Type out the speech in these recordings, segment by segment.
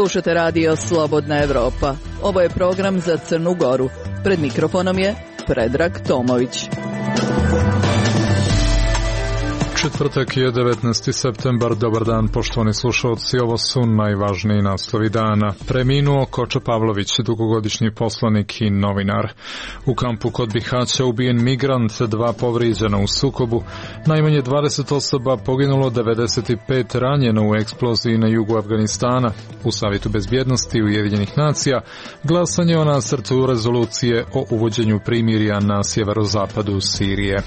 Slušate radio Slobodna Evropa. Ovo je program za Crnu Goru. Pred mikrofonom je Predrag Tomović. Četvrtak je 19. septembar. Dobar dan, poštovani slušalci. Ovo su najvažniji naslovi dana. Preminuo Koča Pavlović, dugogodišnji poslanik i novinar. U kampu kod Bihaća ubijen migrant, 2 povrijeđena u sukobu. Najmanje 20 osoba poginulo, 95 ranjeno u eksploziji na jugu Afganistana. U Savjetu bezbjednosti Ujedinjenih nacija glasanje o nacrtu rezolucije o uvođenju primirja na sjeverozapadu Sirije.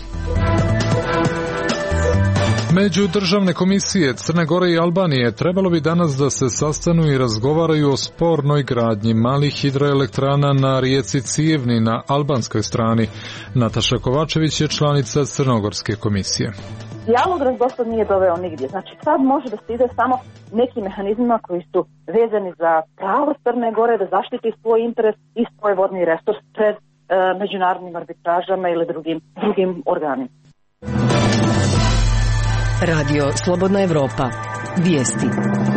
Međudržavne komisije Crne Gore i Albanije trebalo bi danas da se sastanu i razgovaraju o spornoj gradnji malih hidroelektrana na rijeci Cijevni na albanskoj strani. Nataša Kovačević je članica Crnogorske komisije. Dijalog dosad nije doveo nigdje. Znači sad može da se ide samo nekim mehanizmima koji su vezani za pravo Crne Gore da zaštiti svoj interes i svoj vodni resurs pred međunarodnim arbitražama ili drugim organima. Radio Slobodna Evropa. Vijesti.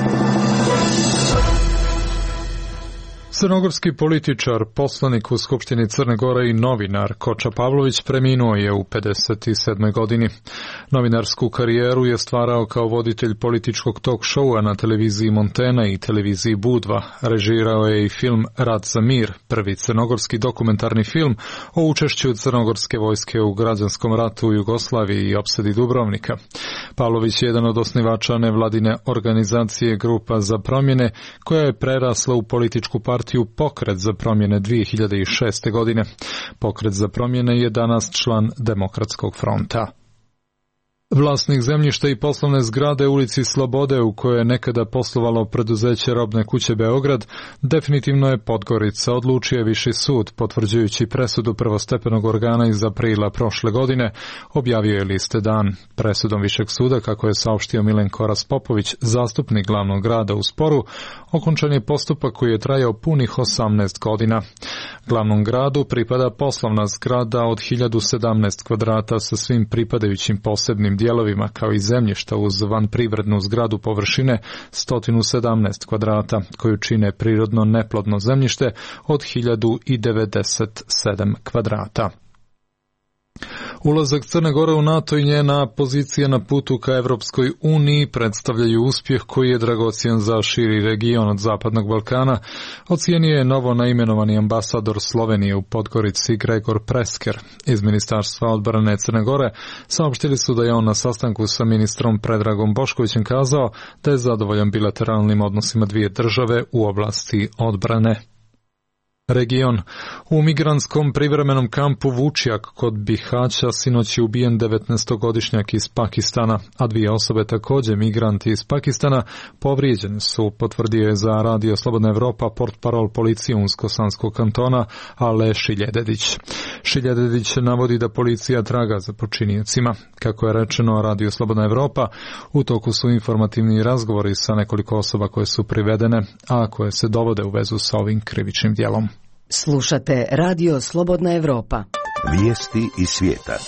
Crnogorski političar, poslanik u Skupštini Crne Gore i novinar Koča Pavlović preminuo je u 57. godini. Novinarsku karijeru je stvarao kao voditelj političkog talk showa na televiziji Montena i televiziji Budva. Režirao je i film Rat za mir, prvi crnogorski dokumentarni film o učešću crnogorske vojske u građanskom ratu u Jugoslaviji i opsadi Dubrovnika. Pavlović je jedan od osnivača nevladine organizacije Grupa za promjene, koja je prerasla u političku partiju Pokret za promjene 2006. godine. Pokret za promjene je danas član Demokratskog fronta. Vlasnik zemljišta i poslovne zgrade u ulici Slobode, u kojoj je nekada poslovalo preduzeće Robne kuće Beograd, definitivno je Podgorica, odlučio je Viši sud, potvrđujući presudu prvostepenog organa iz aprila prošle godine, objavio je Liste Dan. Presudom Višeg suda, kako je saopštio Milenko Raspopović, zastupnik glavnog grada u sporu, okončan je postupak koji je trajao punih 18 godina. Glavnom gradu pripada poslovna zgrada od 1017 kvadrata sa svim pripadajućim posebnim dijelovima, kao i zemljišta uz vanprivrednu zgradu površine 117 kvadrata, koju čine prirodno neplodno zemljište od 1097 kvadrata. Ulazak Crne Gore u NATO i njena pozicija na putu ka Evropskoj uniji predstavljaju uspjeh koji je dragocjen za širi region od Zapadnog Balkana, ocijenio je novo naimenovani ambasador Slovenije u Podgorici Gregor Presker. Iz Ministarstva odbrane Crne Gore saopštili su da je on na sastanku sa ministrom Predragom Boškovićem kazao da je zadovoljan bilateralnim odnosima dvije države u oblasti odbrane. Region. U migrantskom privremenom kampu Vučjak kod Bihaća sinoć je ubijen 19-godišnjak iz Pakistana, a 2 osobe također migranti iz Pakistana povrijeđene su, potvrdio je za Radio Slobodna Evropa portparol policije Unsko-Sanskog kantona Ale Šiljededić. Šiljededić navodi da policija traga za počiniocima. Kako je rečeno Radio Slobodna Evropa, u toku su informativni razgovori sa nekoliko osoba koje su privedene, a koje se dovode u vezu sa ovim krivičnim djelom. Slušate Radio Slobodna Evropa. Vijesti iz svijeta.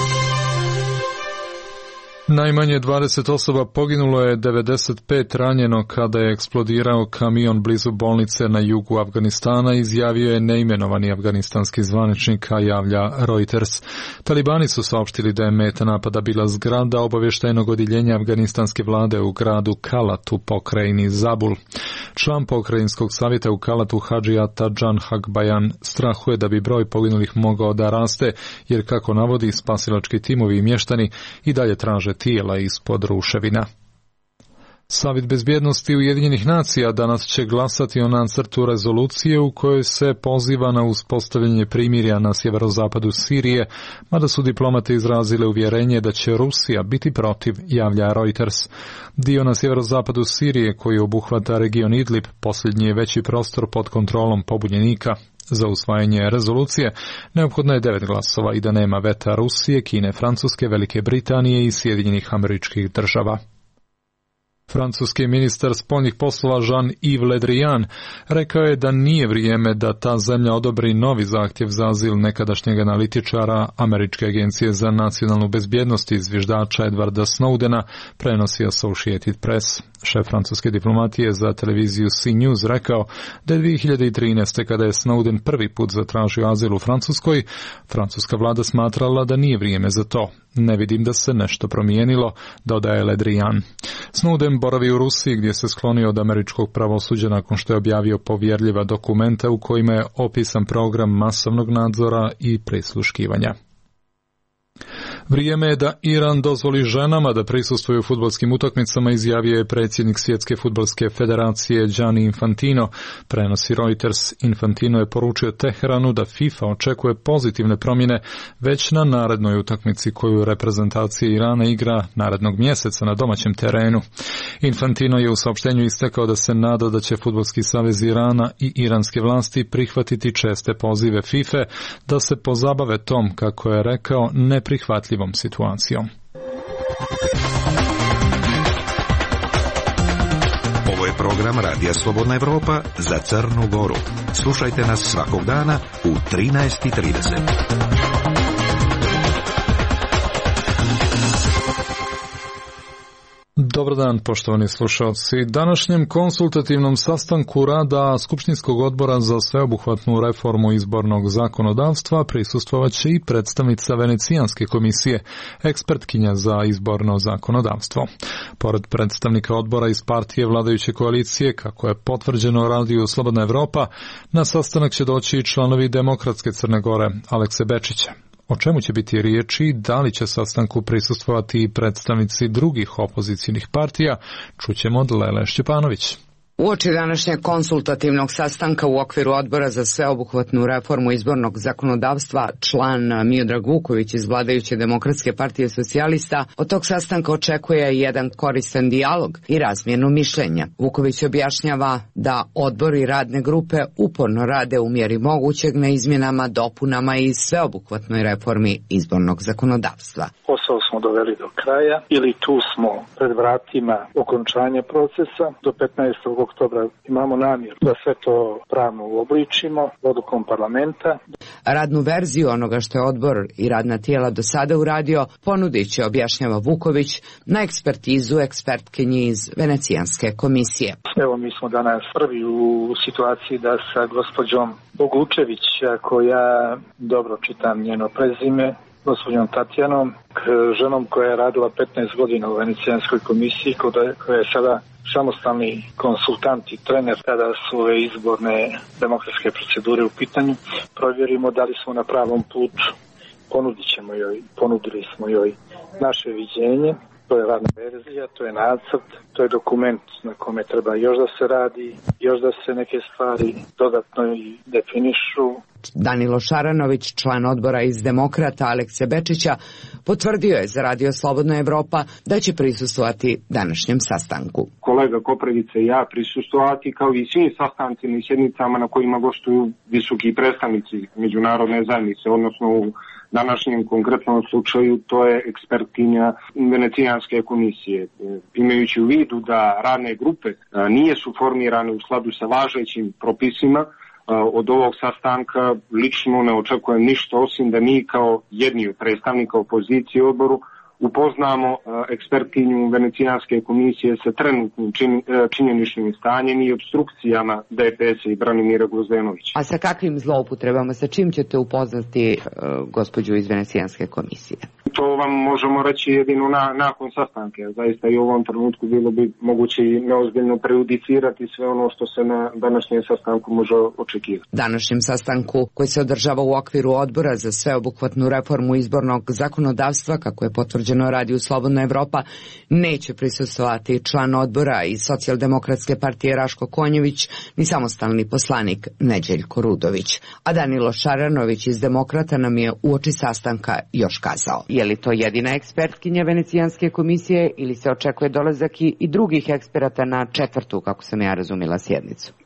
Najmanje 20 osoba poginulo je, 95 ranjeno kada je eksplodirao kamion blizu bolnice na jugu Afganistana, izjavio je neimenovani afganistanski zvaničnik, a javlja Reuters. Talibani su saopštili da je meta napada bila zgrada obavještajnog odjeljenja afganistanske vlade u gradu Kalat u pokrajini Zabul. Član pokrajinskog savjeta u Kalatu Hadžijata Džan Hakbajan strahuje da bi broj poginulih mogao da raste, jer kako navodi spasilački timovi i mještani i dalje traže tijela ispod ruševina. Savjet bezbjednosti Ujedinjenih nacija danas će glasati o nacrtu rezolucije u kojoj se poziva na uspostavljanje primirja na sjeverozapadu Sirije, mada su diplomate izrazile uvjerenje da će Rusija biti protiv, javlja Reuters. Dio na sjeverozapadu Sirije koji obuhvata region Idlib posljednji je veći prostor pod kontrolom pobunjenika. Za usvajanje rezolucije neophodno je 9 glasova i da nema veta Rusije, Kine, Francuske, Velike Britanije i Sjedinjenih Američkih Država. Francuski ministar spoljnih poslova Jean-Yves Le Drian rekao je da nije vrijeme da ta zemlja odobri novi zahtjev za azil nekadašnjeg analitičara Američke agencije za nacionalnu bezbjednost i zviždača Edwarda Snowdena, prenosi Associated Press. Šef francuske diplomatije za televiziju CNews rekao da je 2013. kada je Snowden prvi put zatražio azil u Francuskoj, francuska vlada smatrala da nije vrijeme za to. Ne vidim da se nešto promijenilo, dodaje Le Drian. Snowden boravi u Rusiji gdje se sklonio od američkog pravosuđa nakon što je objavio povjerljiva dokumenta u kojima je opisan program masovnog nadzora i prisluškivanja. Vrijeme je da Iran dozvoli ženama da prisustvuju fudbalskim utakmicama, izjavio je predsjednik Svjetske fudbalske federacije Gianni Infantino, prenosi Reuters. Infantino je poručio Teheranu da FIFA očekuje pozitivne promjene već na narednoj utakmici koju reprezentacija Irana igra narednog mjeseca na domaćem terenu. Infantino je u saopštenju istakao da se nada da će Fudbalski savez Irana i iranske vlasti prihvatiti česte pozive FIFA da se pozabave tom, kako je rekao, neprihvatljivom situacijom. Ovo je program Radija Slobodna Evropa za Crnu Goru. Slušajte nas svakog dana u 13:30. Dobar dan, poštovani slušalci. Današnjem konsultativnom sastanku rada Skupštinskog odbora za sveobuhvatnu reformu izbornog zakonodavstva prisustvovat će i predstavnica Venecijanske komisije, ekspertkinja za izborno zakonodavstvo. Pored predstavnika odbora iz partije vladajuće koalicije, kako je potvrđeno Radiju Slobodna Evropa, na sastanak će doći i članovi Demokratske Crne Gore, Alekse Bečića. O čemu će biti riječi, da li će sastanku prisustvovati i predstavnici drugih opozicijnih partija, čućemo od Lele Šćepanović. Uoči današnjeg konsultativnog sastanka u okviru odbora za sveobuhvatnu reformu izbornog zakonodavstva, član Miodrag Vuković iz vladajuće Demokratske partije socijalista od tog sastanka očekuje jedan koristan dijalog i razmjenu mišljenja. Vuković objašnjava da odbor i radne grupe uporno rade u mjeri mogućeg na izmjenama, dopunama i sveobuhvatnoj reformi izbornog zakonodavstva. Posao smo doveli do kraja ili tu smo pred vratima okončanja procesa. Do 15. oktobra imamo namjeru da sve to pravno uobličimo odlukom parlamenta. Radnu verziju onoga što je odbor i radna tijela do sada uradio ponudit će, objašnjava Vuković, na ekspertizu ekspertkinji iz Venecijanske komisije. Evo, mi smo danas prvi u situaciji da sa gospođom Bogučević, koja dobro čitam njeno prezime, gospođom Tatjanom, ženom koja je radila 15 godina u Venecijanskoj komisiji, koja je sada samostalni konsultant i trener kada su ove izborne demokratske procedure u pitanju, provjerimo da li smo na pravom putu. Ponudili smo joj naše viđenje, to je radna verzija, to je nacrt, to je dokument na kome treba još da se radi, još da se neke stvari dodatno i definišu. Danilo Šaranović, član odbora iz Demokrata Alekse Bečića, potvrdio je za Radio Slobodna Evropa da će prisustvovati današnjem sastanku. Kolega Koprivica i ja prisustvovati, kao i svim sastancima i sjednicama na kojima gostuju visoki predstavnici međunarodne zajednice, odnosno u današnjem konkretnom slučaju to je ekspertkinja Venecijanske komisije. Imajući u vidu da radne grupe nisu formirane u skladu sa važećim propisima, od ovog sastanka lično ne očekujem ništa osim da mi kao jedni od predstavnika opozicije u odboru upoznamo ekspertkinju Venecijanske komisije sa trenutnim činjeničnim stanjem i obstrukcijama DPS-a i Branimira Grozdenovića. A sa kakvim zloupotrebama, sa čim ćete upoznati gospođu iz Venecijanske komisije? To vam možemo reći jedino nakon sastanka. Zaista i u ovom trenutku bilo bi moguće i neozbiljno prejudicirati sve ono što se na današnjem sastanku može očekivati. Današnjem sastanku, koji se održava u okviru odbora za sveobuhvatnu reformu izbornog zakonodavstva, kako je potvrđeno Radio Slobodna Evropa, neće prisustvovati član odbora iz Socijaldemokratske partije Raško Konjević ni samostalni poslanik Neđeljko Rudović. A Danilo Šaranović iz Demokrata nam je uoči sastanka još kazao. Je li to jedina ekspertkinja Venecijanske komisije ili se očekuje dolazak i drugih eksperata na četvrtu, kako sam ja razumila, sjednicu?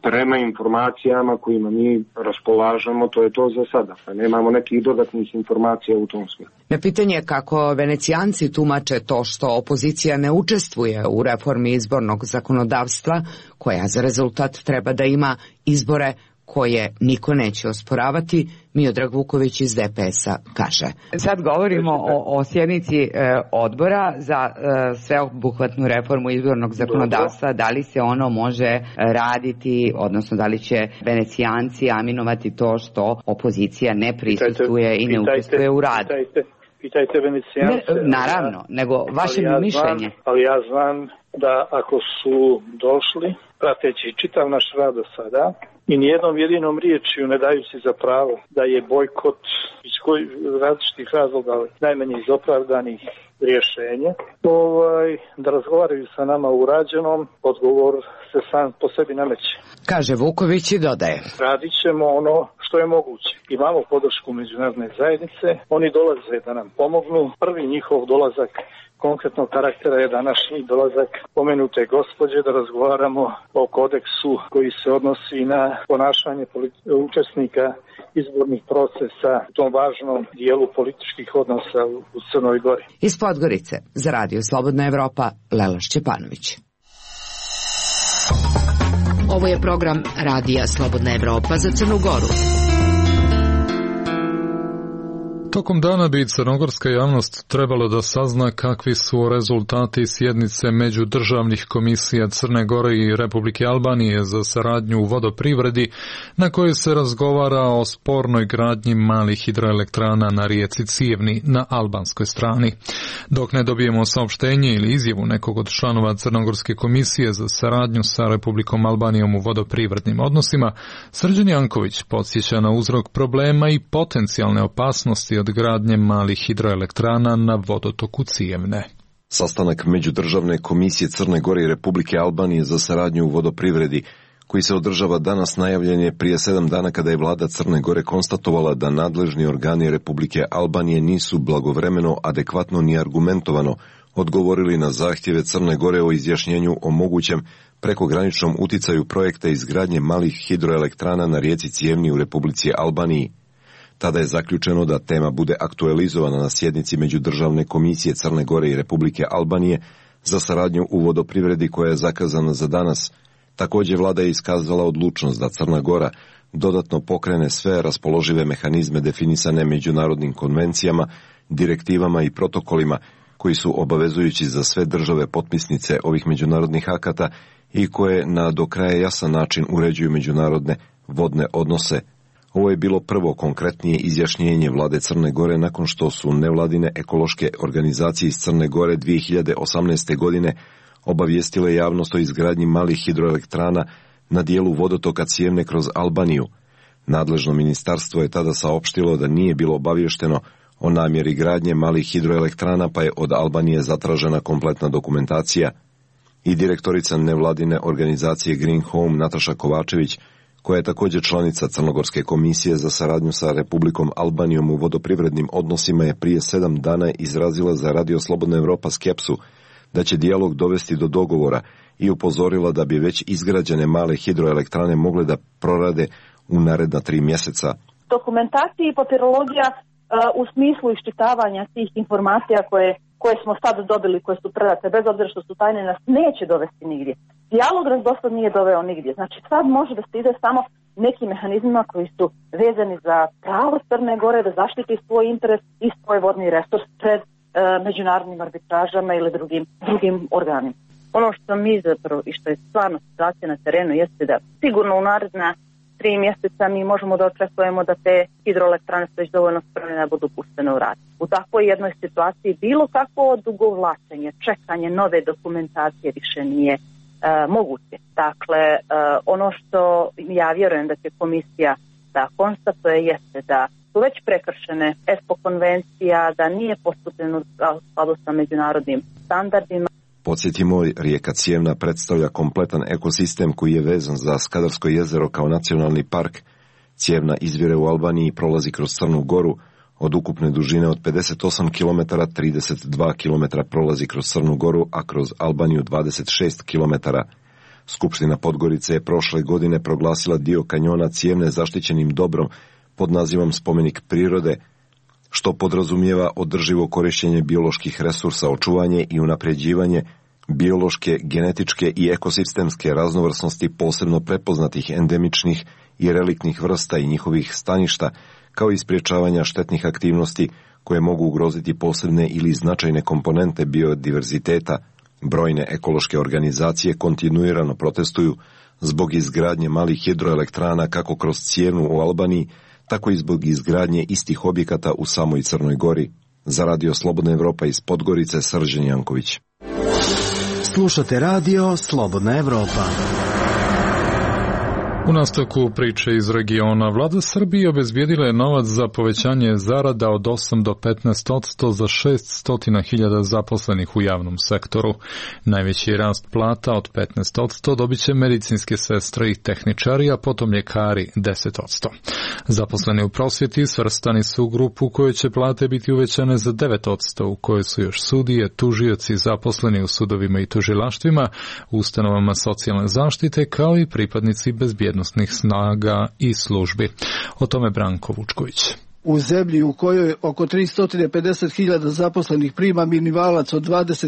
prema informacijama kojima mi raspolažemo, to je to za sada. Pa nemamo nekih dodatnih informacija u tom smislu. Na pitanje kako Venecijanci tumače to što opozicija ne učestvuje u reformi izbornog zakonodavstva, koja za rezultat treba da ima izbore koje niko neće osporavati, Miodrag Vuković iz DPS-a kaže. Sad govorimo o sjednici odbora za sveobuhvatnu reformu izbornog zakonodavstva. Da li se ono može raditi, odnosno da li će Venecijanci aminovati to što opozicija ne prisustvuje i ne učestvuje u radu? Pitajte Venecijance. Naravno, nego vaše mišljenje. Ali ja znam da ako su došli, prateći čitav naš rad do sada, i nijednom jedinom riječju ne daju si za pravo da je bojkot iz različitih razloga, najmanje iz opravdanih rješenja, da razgovaraju sa nama o urađenom, odgovor se sam po sebi nameće. Kaže Vuković i dodaje. Radit ćemo ono što je moguće. Imamo podršku međunarodne zajednice, oni dolaze da nam pomognu. Prvi njihov dolazak konkretnog karaktera je današnji dolazak pomenute gospođe da razgovaramo o kodeksu koji se odnosi na ponašanje učesnika izbornih procesa u tom važnom dijelu političkih odnosa u Crnoj Gori. Iz Podgorice za Radio Slobodna Evropa, Lela Šćepanović. Ovo je program Radija Slobodna Evropa za Crnu Goru. Tokom dana bi crnogorska javnost trebalo da sazna kakvi su rezultati sjednice međudržavnih komisija Crne Gore i Republike Albanije za saradnju u vodoprivredi, na kojoj se razgovara o spornoj gradnji malih hidroelektrana na rijeci Cijevni na albanskoj strani. Dok ne dobijemo saopštenje ili izjavu nekog od članova Crnogorske komisije za saradnju sa Republikom Albanijom u vodoprivrednim odnosima, Srđan Janković podsjeća na uzrok problema i potencijalne opasnosti od gradnje malih hidroelektrana na vodotoku Cijevne. Sastanak Međudržavne komisije Crne Gore i Republike Albanije za saradnju u vodoprivredi, koji se održava danas, najavljen je prije 7 dana kada je vlada Crne Gore konstatovala da nadležni organi Republike Albanije nisu blagovremeno, adekvatno ni argumentovano odgovorili na zahtjeve Crne Gore o izjašnjenju o mogućem prekograničnom uticaju projekta izgradnje malih hidroelektrana na rijeci Cijevni u Republici Albaniji. Tada je zaključeno da tema bude aktualizovana na sjednici Međudržavne komisije Crne Gore i Republike Albanije za saradnju u vodoprivredi koja je zakazana za danas. Također vlada je iskazala odlučnost da Crna Gora dodatno pokrene sve raspoložive mehanizme definisane međunarodnim konvencijama, direktivama i protokolima koji su obavezujući za sve države potpisnice ovih međunarodnih akata i koje na do kraja jasan način uređuju međunarodne vodne odnose. Ovo je bilo prvo konkretnije izjašnjenje vlade Crne Gore nakon što su nevladine ekološke organizacije iz Crne Gore 2018. godine obavijestile javnost o izgradnji malih hidroelektrana na dijelu vodotoka Cijevne kroz Albaniju. Nadležno ministarstvo je tada saopštilo da nije bilo obavješteno o namjeri gradnje malih hidroelektrana, pa je od Albanije zatražena kompletna dokumentacija. I direktorica nevladine organizacije Green Home Nataša Kovačević, koja je također članica Crnogorske komisije za saradnju sa Republikom Albanijom u vodoprivrednim odnosima, je prije 7 dana izrazila za Radio Slobodna Evropa skepsu da će dijalog dovesti do dogovora i upozorila da bi već izgrađene male hidroelektrane mogle da prorade u naredna 3 mjeseca. Dokumentacija i papirologija u smislu iščitavanja tih informacija koje smo sad dobili, koje su predate, bez obzira što su tajne, nas neće dovesti nigdje. Dijalog nas dosad nije doveo nigdje. Znači sad može da se ide samo nekim mehanizmima koji su vezani za pravo Crne Gore da zaštiti svoj interes i svoj vodni resurs pred međunarodnim arbitražama ili drugim organima. Ono što mi zapravo i što je stvarno situacija na terenu jeste da sigurno u naredna 3 mjeseca mi možemo da očekujemo da te hidroelektrane su već dovoljno spremne da budu puštene u rad. U takvoj jednoj situaciji bilo kakvo odugovlačenje, čekanje nove dokumentacije više nije moguće. Dakle, ono što ja vjerujem da će komisija da konstatuje jeste da su već prekršene ESPO konvencija, da nije postupljeno u skladu sa međunarodnim standardima. Podsjetimo, rijeka Cijevna predstavlja kompletan ekosistem koji je vezan za Skadarsko jezero kao nacionalni park. Cijevna izvire u Albaniji i prolazi kroz Crnu Goru. Od ukupne dužine od 58 km, 32 km prolazi kroz Crnu Goru, a kroz Albaniju 26 km. Skupština Podgorice je prošle godine proglasila dio kanjona Cijevne zaštićenim dobrom pod nazivom Spomenik prirode, što podrazumijeva održivo korištenje bioloških resursa, očuvanje i unapređivanje biološke, genetičke i ekosistemske raznovrsnosti posebno prepoznatih endemičnih i reliktnih vrsta i njihovih staništa, kao i sprječavanja štetnih aktivnosti koje mogu ugroziti posebne ili značajne komponente biodiverziteta. Brojne ekološke organizacije kontinuirano protestuju zbog izgradnje malih hidroelektrana kako kroz Cijevnu u Albaniji, tako i zbog izgradnje istih objekata u samoj Crnoj Gori. Za Radio Slobodna Evropa iz Podgorice, Srđan Janković. Slušate Radio Slobodna Evropa. U nastavku priče iz regiona, vlada Srbije obezbijedila je novac za povećanje zarada od 8 do 15% za 600.000 zaposlenih u javnom sektoru. Najveći rast plata od 15% dobit će medicinske sestre i tehničari, a potom ljekari 10%. Zaposleni u prosvjeti svrstani su u grupu u kojoj će plate biti uvećane za 9%, u kojoj su još sudije, tužioci, zaposleni u sudovima i tužilaštvima, ustanovama socijalne zaštite, kao i pripadnici bezbjednosti snaga i službi. O tome Branko Vučković. U zemlji u kojoj oko 350.000 zaposlenih prima minimalac od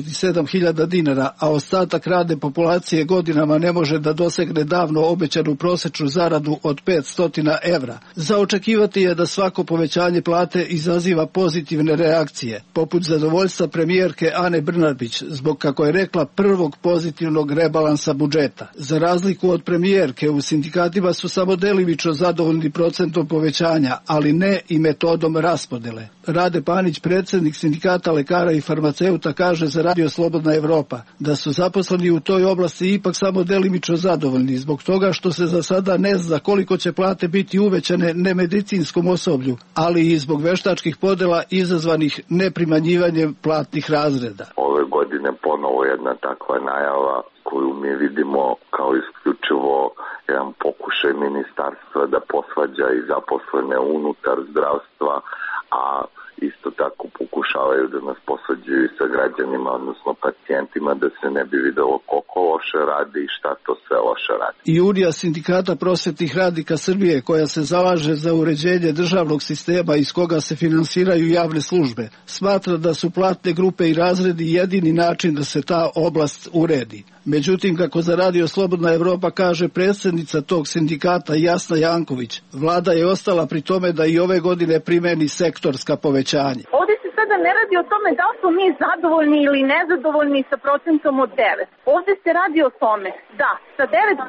27.000 dinara, a ostatak radne populacije godinama ne može da dosegne davno obećanu prosječnu zaradu od 500 evra. Za očekivati je da svako povećanje plate izaziva pozitivne reakcije, poput zadovoljstva premijerke Ane Brnabić, zbog, kako je rekla, prvog pozitivnog rebalansa budžeta. Za razliku od premijerke, u sindikatima su samo delimično zadovoljni procentom povećanja, ali ne i metodom raspodele. Rade Panić, predsjednik sindikata lekara i farmaceuta, kaže za Radio Slobodna Evropa da su zaposleni u toj oblasti ipak samo delimično zadovoljni zbog toga što se za sada ne zna koliko će plate biti uvećane nemedicinskom osoblju, ali i zbog veštačkih podela izazvanih neprimanjivanjem platnih razreda. Ove godine ponovo jedna takva najava koju mi vidimo kao isključivo jedan pokušaj ministarstva da posvađa i zaposlene unutar zdravstva, a isto tako pokušavaju da nas posvađaju i sa građanima, odnosno pacijentima, da se ne bi videlo koliko loše radi i šta to sve loše radi. I Unija sindikata prosvetnih radnika Srbije, koja se zalaže za uređenje državnog sistema iz koga se finansiraju javne službe, smatra da su platne grupe i razredi jedini način da se ta oblast uredi. Međutim, kako za Radio Slobodna Evropa kaže predsjednica tog sindikata Jasna Janković, vlada je ostala pri tome da i ove godine primeni sektorska povećanja. Ovdje se sada ne radi o tome da li smo mi zadovoljni ili nezadovoljni sa procentom od 9. Ovdje se radi o tome da sa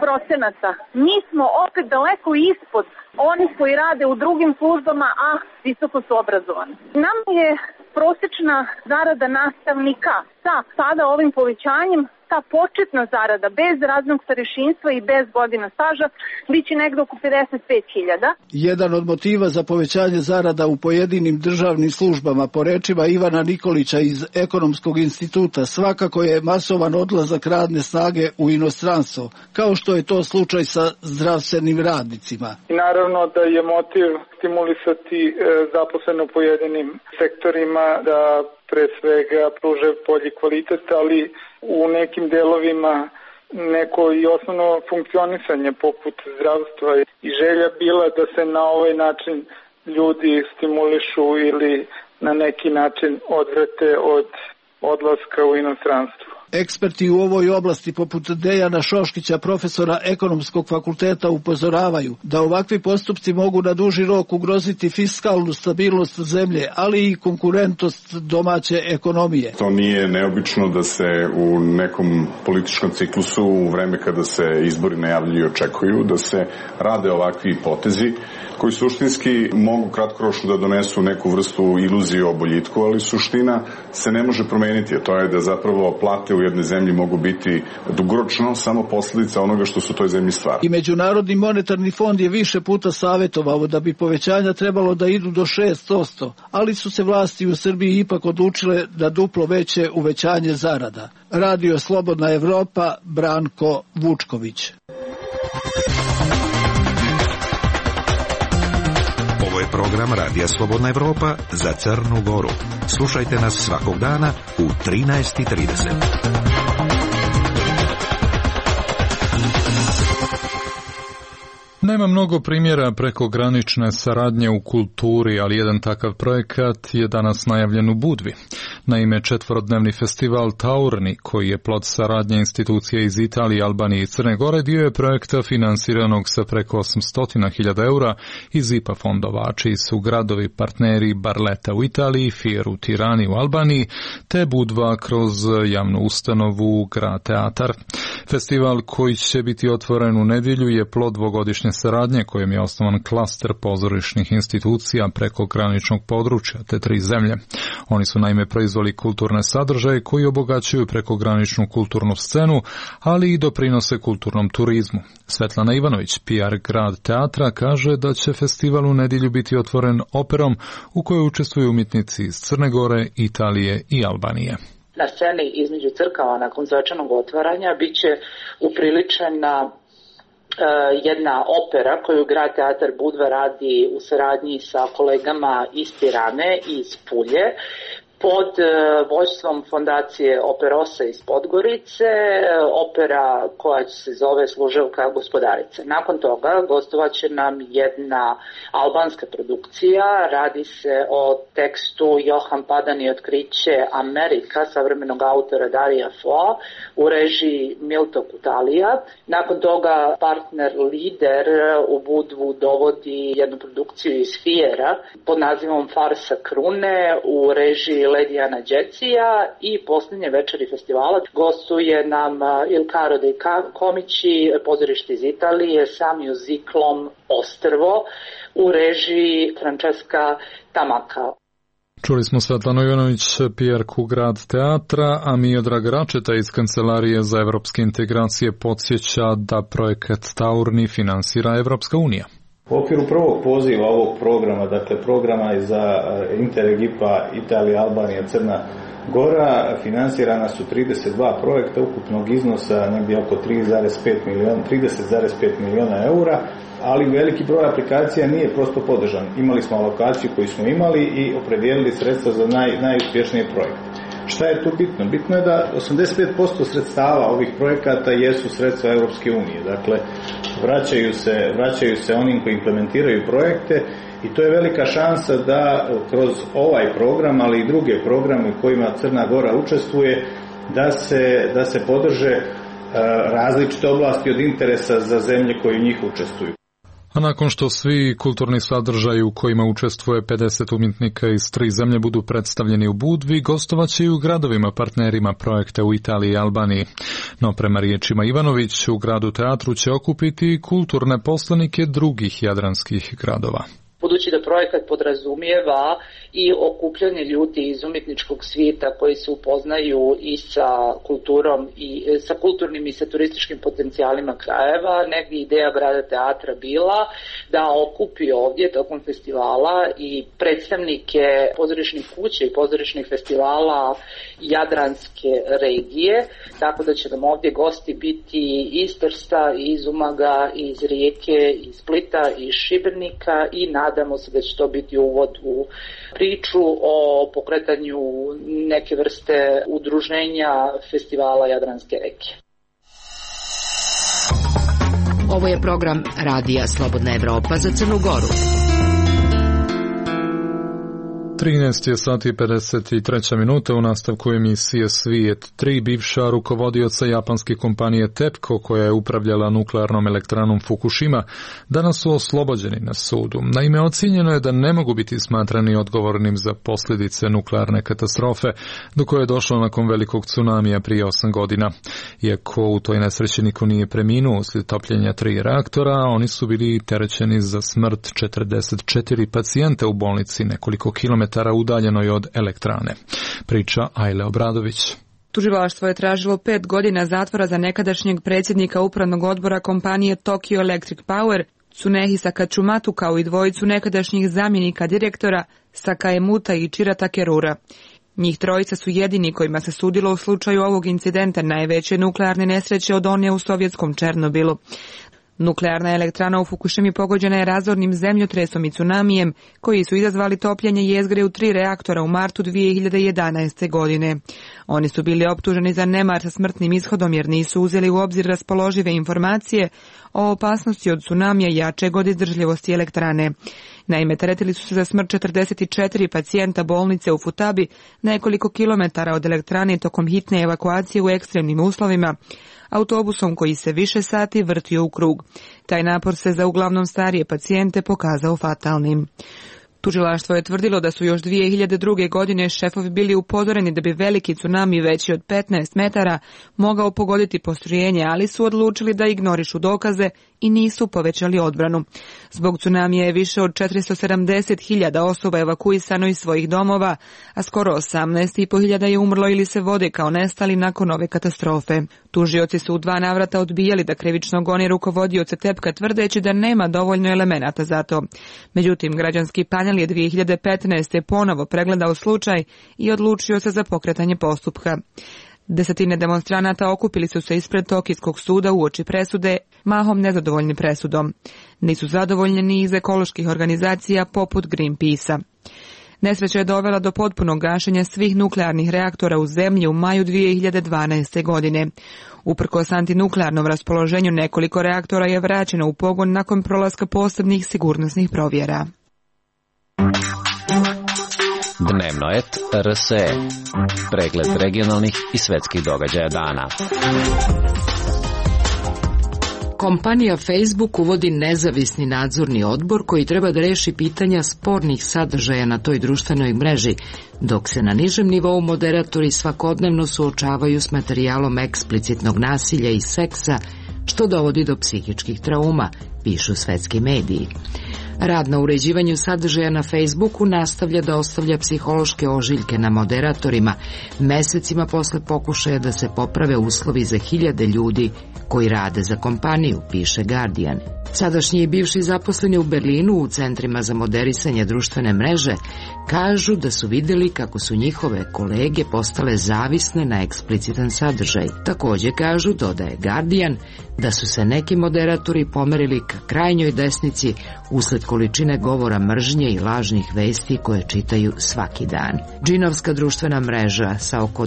9% mi smo opet daleko ispod onih koji rade u drugim službama, a visoko su obrazovani. Nam je prosječna zarada nastavnika sa sada ovim povećanjem, ta početna zarada bez raznog starešinstva i bez godina staža biće negdje oko 55.000. Jedan od motiva za povećanje zarada u pojedinim državnim službama, po rečima Ivana Nikolića iz Ekonomskog instituta, svakako je masovan odlazak radne snage u inostranstvo, kao što je to slučaj sa zdravstvenim radnicima. I naravno da je motiv stimulisati zaposlene u pojedinim sektorima da pre svega pruže bolji kvalitet, ali u nekim delovima neko i osnovno funkcionisanje poput zdravstva i želja bila da se na ovaj način ljudi stimulišu ili na neki način odvrate od odlaska u inostranstvo. Eksperti u ovoj oblasti poput Dejana Šoškića, profesora Ekonomskog fakulteta, upozoravaju da ovakvi postupci mogu na duži rok ugroziti fiskalnu stabilnost zemlje, ali i konkurentnost domaće ekonomije. To nije neobično da se u nekom političkom ciklusu, u vreme kada se izbori najavljuju i očekuju, da se rade ovakvi potezi koji suštinski mogu kratkoročno da donesu neku vrstu iluzije o boljitku, ali suština se ne može promeniti, a to je da zapravo plate u jednoj zemlji mogu biti dugoročno samo posljedica onoga što su toj zemlji stvari. I Međunarodni monetarni fond je više puta savjetovao da bi povećanja trebalo da idu do 6%, ali su se vlasti u Srbiji ipak odlučile da duplo veće uvećanje zarada. Radio Slobodna Evropa, Branko Vučković. Ovo je program Radija Slobodna Evropa za Crnu Goru. Slušajte nas svakog dana u 13:30. Nema mnogo primjera prekogranične saradnje u kulturi, ali jedan takav projekat je danas najavljen u Budvi. Naime, 4-dnevni festival Taurni, koji je plod saradnje institucija iz Italije, Albanije i Crne Gore, dio je projekta finansiranog sa preko 800.000 eura iz IPA fondova, čiji su gradovi partneri Barletta u Italiji, Fier u Tirani u Albaniji, te Budva kroz javnu ustanovu Grad Teatar. Festival koji će biti otvoren u nedjelju je plod dvogodišnje saradnje kojim je osnovan klaster pozorišnih institucija preko graničnog područja te 3 zemlje. Oni su naime proizveli kulturne sadržaje koji obogaćuju prekograničnu kulturnu scenu, ali i doprinose kulturnom turizmu. Svetlana Ivanović, PR Grad Teatra, kaže da će festival u nedjelju biti otvoren operom u kojoj učestvuju umjetnici iz Crne Gore, Italije i Albanije. Na sceni između crkava nakon svečanog otvaranja bit će upriličena jedna opera koju Grad Teatar Budva radi u saradnji sa kolegama iz Tirane i iz Pulje pod vođstvom fondacije Operosa iz Podgorice, opera koja se zove Služevka gospodarice. Nakon toga gostovaće nam jedna albanska produkcija, radi se o tekstu Johan Padan i otkriće Amerika savremenog autora Darija Foa u režiji Milto Kutalija. Nakon toga partner Lider u Budvu dovodi jednu produkciju iz Fiera pod nazivom Farsa Krune u režiji Ledijana Đecija i posljednje večeri festivala gostuje nam Il Caro dei Comici, pozorište iz Italije sa mjuziklom Ostrvo u režiji Francesca Tamaka. Čuli smo Svetlanu Ivanović, PR-ku Grad Teatra, a Miodrag Račeta iz Kancelarije za evropske integracije podsjeća da projekat Taurni finansira Evropska unija. U okviru prvog poziva ovog programa, dakle programa za Interreg IPA Italija, Albanija, Crna Gora, finansirana su 32 projekta ukupnog iznosa negdje oko 30,5 milijuna eura, ali veliki broj aplikacija nije prosto podržan. Imali smo alokaciju koju smo imali i opredijelili sredstva za najuspješnije projekte. Šta je tu bitno? Bitno je da 85% sredstava ovih projekata jesu sredstva Europske unije. Dakle, vraćaju se onim koji implementiraju projekte i to je velika šansa da kroz ovaj program, ali i druge programe u kojima Crna Gora učestvuje, da se podrže različite oblasti od interesa za zemlje koje u njih učestvuju. A nakon što svi kulturni sadržaji u kojima učestvuje 50 umjetnika iz 3 zemlje budu predstavljeni u Budvi, gostovaće i u gradovima partnerima projekta u Italiji i Albaniji. No prema riječima Ivanović, u Gradu Teatru će okupiti kulturne poslanike drugih jadranskih gradova. Budući da projekat podrazumijeva i okupljanje ljudi iz umjetničkog svijeta koji se upoznaju i sa kulturom i sa kulturnim i sa turističkim potencijalima krajeva, negdje ideja Grada Teatra bila da okupi ovdje tokom festivala i predstavnike pozorišnih kuća i pozorišnih festivala jadranske regije, tako da će nam ovdje gosti biti iz Trsta, iz Umaga, iz Rijeke, iz Splita, iz Šibenika i nadamo se da će to biti uvod u priču o pokretanju neke vrste udruženja festivala Jadranske regije. Ovo je program Radija Slobodna Evropa za Crnu Goru. 13 je sati 53 minuta. U nastavku emisije Svijet 3 bivša rukovodioca japanske kompanije TEPCO koja je upravljala nuklearnom elektranom Fukushima danas su oslobođeni na sudu. Naime, ocijenjeno je da ne mogu biti smatrani odgovornim za posljedice nuklearne katastrofe do koje je došlo nakon velikog tsunamija prije 8 godina. Iako u toj nesreći niko nije preminuo uslijed topljenja 3 reaktora, oni su bili terećeni za smrt 44 pacijenta u bolnici nekoliko kilometara udaljenoj od elektrane. Priča Ajle Obradović. Tužilaštvo je tražilo 5 godina zatvora za nekadašnjeg predsjednika upravnog odbora kompanije Tokyo Electric Power, Tsunehisa Katsumatu, kao i dvojicu nekadašnjih zamjenika direktora Sakaemuta i Ichira Takerura. Njih trojica su jedini kojima se sudilo u slučaju ovog incidenta, najveće nuklearne nesreće od one u sovjetskom Černobilu. Nuklearna elektrana u Fukushimi pogođena je razornim zemljotresom i tsunamijem, koji su izazvali topljenje jezgre u 3 reaktora u martu 2011. godine. Oni su bili optuženi za nemar sa smrtnim ishodom jer nisu uzeli u obzir raspoložive informacije o opasnosti od tsunamija jačeg od izdržljivosti elektrane. Naime, teretili su se za smrt 44 pacijenta bolnice u Futabi, nekoliko kilometara od elektrane tokom hitne evakuacije u ekstremnim uslovima, autobusom koji se više sati vrtio u krug. Taj napor se za uglavnom starije pacijente pokazao fatalnim. Tužilaštvo je tvrdilo da su još 2002. godine šefovi bili upozoreni da bi veliki tsunami veći od 15 metara mogao pogoditi postrojenje, ali su odlučili da ignorišu dokaze i nisu povećali odbranu. Zbog tsunamija je više od 470.000 osoba evakuisano iz svojih domova, a skoro 18.500 je umrlo ili se vode kao nestali nakon ove katastrofe. Tužioci su u 2 navrata odbijali da krivično goni rukovodioce Tepka tvrdeći da nema dovoljno elemenata za to. Međutim, građanski panel je 2015. ponovo pregledao slučaj i odlučio se za pokretanje postupka. Desetine demonstranata okupili su se ispred Tokijskog suda uoči presude, mahom nezadovoljni presudom. Nisu zadovoljni ni iz ekoloških organizacija poput Greenpeace-a. Nesreća je dovela do potpunog gašenja svih nuklearnih reaktora u zemlji u maju 2012. godine. Uprkos antinuklearnom raspoloženju nekoliko reaktora je vraćeno u pogon nakon prolaska posebnih sigurnosnih provjera. Dnevnoet RSE. Pregled regionalnih i svetskih događaja dana. Kompanija Facebook uvodi nezavisni nadzorni odbor koji treba da reši pitanja spornih sadržaja na toj društvenoj mreži, dok se na nižem nivou moderatori svakodnevno suočavaju s materijalom eksplicitnog nasilja i seksa, što dovodi do psihičkih trauma, pišu svetski mediji. Rad na uređivanju sadržaja na Facebooku nastavlja da ostavlja psihološke ožiljke na moderatorima, mesecima posle pokušaja da se poprave uslovi za 1000 ljudi koji rade za kompaniju, piše Guardian. Sadašnji i bivši zaposleni u Berlinu u centrima za moderisanje društvene mreže kažu da su vidjeli kako su njihove kolege postale zavisne na eksplicitan sadržaj. Također kažu, dodaje Guardian, da su se neki moderatori pomerili ka krajnjoj desnici usled količine govora mržnje i lažnih vesti koje čitaju svaki dan. Džinovska društvena mreža sa oko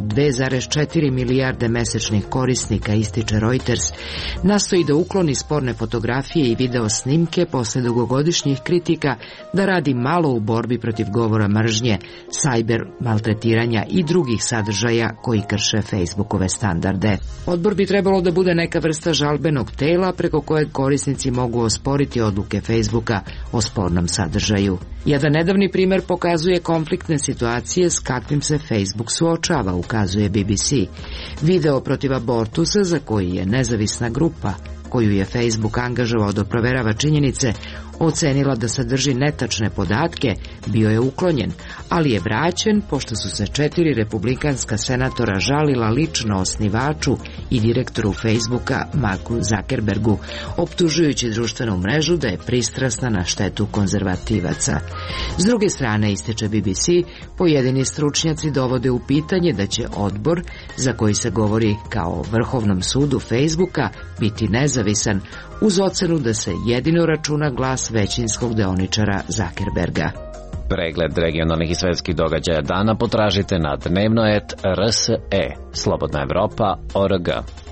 2,4 milijarde mesečnih korisnika, ističe Reuters, nastoji da ukloni sporne fotografije i video snimke posle dugogodišnjih kritika da radi malo u borbi protiv govora mržnje, sajber maltretiranja i drugih sadržaja koji krše Facebookove standarde. Odbor bi trebalo da bude neka vrsta žalbenog tela preko kojeg korisnici mogu osporiti odluke Facebooka o spornom sadržaju. Jedan nedavni primjer pokazuje konfliktne situacije s kakvim se Facebook suočava, ukazuje BBC. Video protiv abortusa, za koji je nezavisna grupa koju je Facebook angažovao da proverava činjenice, ocenila da sadrži netačne podatke, bio je uklonjen, ali je vraćen pošto su se 4 republikanska senatora žalila lično osnivaču i direktoru Facebooka Marku Zuckerbergu, optužujući društvenu mrežu da je pristrasna na štetu konzervativaca. S druge strane, ističe BBC, pojedini stručnjaci dovode u pitanje da će odbor, za koji se govori kao o Vrhovnom sudu Facebooka, biti nezavisan, uz ocenu da se jedino računa glas većinskog deoničara Zuckerberga. Pregled regionalnih i svetskih događaja dana potražite na dnevnoet RSE, Slobodna Evropa.org.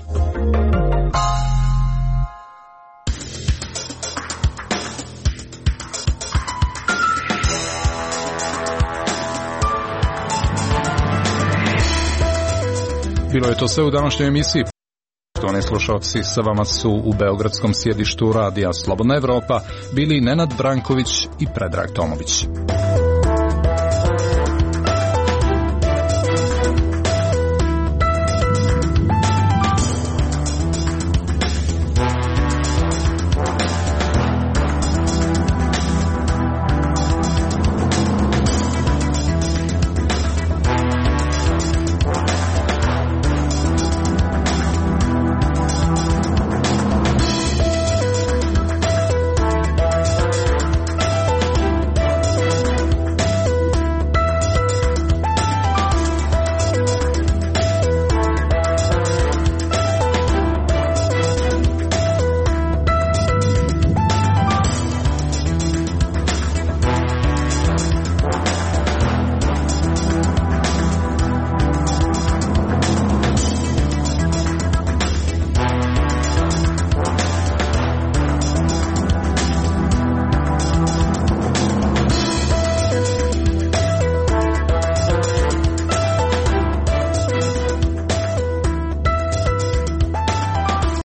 Bilo je to sve u današnjoj emisiji. Poštovani slušalci, sa vama su u beogradskom sjedištu radija Slobodna Evropa bili Nenad Branković i Predrag Tomović.